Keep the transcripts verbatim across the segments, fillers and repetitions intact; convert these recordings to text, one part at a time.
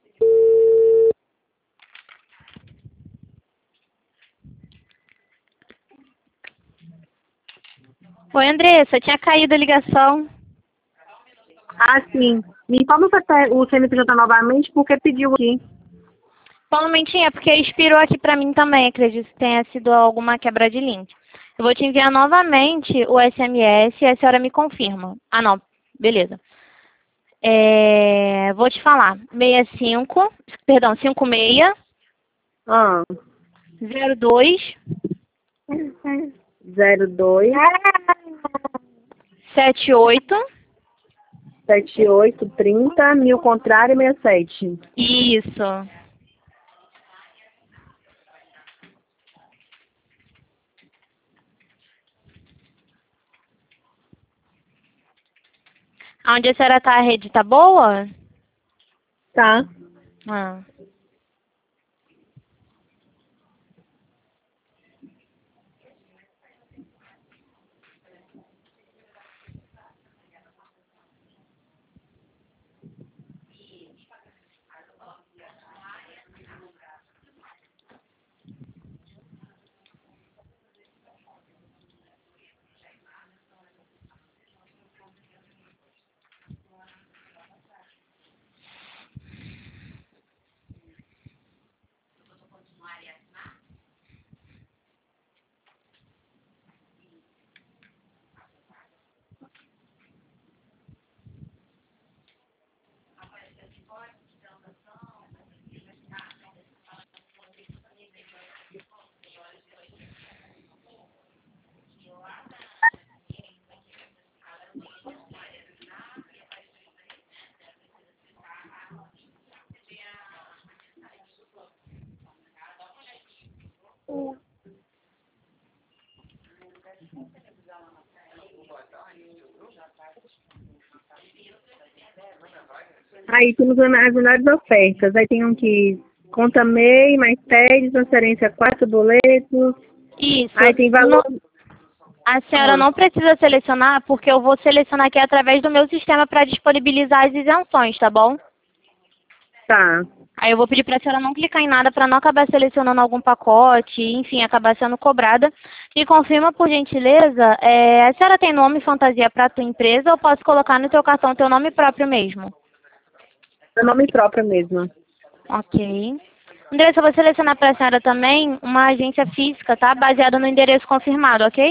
Oi, Andressa, tinha caído a ligação. Ah, sim. Me informa o C N P J novamente, porque pediu aqui. Só um momentinho, é porque expirou aqui pra mim também, acredito que tenha sido alguma quebra de link. Eu vou te enviar novamente o S M S e a senhora me confirma. Ah, não, beleza. É, vou te falar, seis cinco, perdão, cinco seis, Ah. zero dois, zero dois, sete oito. sete oito, trinta, mil contrário, sessenta e sete. Isso. Onde a senhora tá, a rede tá boa? Tá. Ah. Aí temos as melhores ofertas. Aí tem um que conta M E I, mais T E D, transferência quatro boletos. Isso. Aí tem valor. No... A senhora Ah, não precisa selecionar, porque eu vou selecionar aqui através do meu sistema para disponibilizar as isenções, tá bom? tá. Aí eu vou pedir para a senhora não clicar em nada para não acabar selecionando algum pacote, enfim, acabar sendo cobrada. E confirma, por gentileza, é, a senhora tem nome fantasia para a tua empresa ou posso colocar no teu cartão teu nome próprio mesmo? Meu nome próprio mesmo. Ok. Andressa, eu vou selecionar para a senhora também uma agência física, tá? Baseada no endereço confirmado, ok?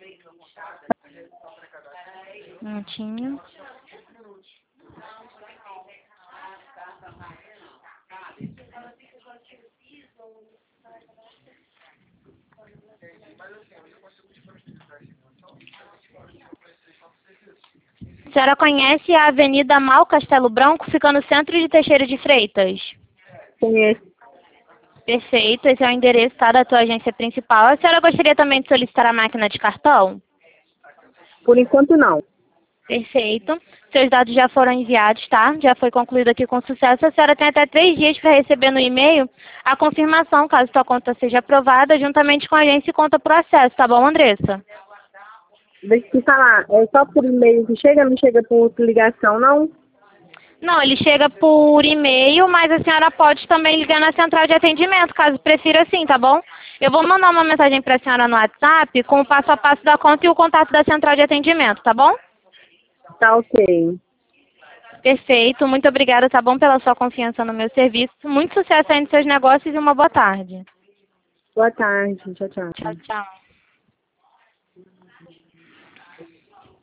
Um minutinho. A senhora conhece a Avenida Mal Castelo Branco, fica no centro de Teixeira de Freitas? Conheço. Perfeito, esse é o endereço, tá, da tua agência principal. A senhora gostaria também de solicitar a máquina de cartão? Por enquanto não. Perfeito. Seus dados já foram enviados, tá? Já foi concluído aqui com sucesso. A senhora tem até três dias para receber no e-mail a confirmação, caso sua conta seja aprovada, juntamente com a agência e conta por acesso, tá bom, Andressa? Deixa eu te falar, é só por e-mail que chega, não chega por ligação, não? Não, ele chega por e-mail, mas a senhora pode também ligar na central de atendimento, caso prefira sim, tá bom? Eu vou mandar uma mensagem para a senhora no WhatsApp com o passo a passo da conta e o contato da central de atendimento, tá bom? Tá ok. Perfeito, muito obrigada, tá bom, pela sua confiança no meu serviço. Muito sucesso aí nos seus negócios e uma boa tarde. Boa tarde. Tchau, tchau. Tchau, tchau.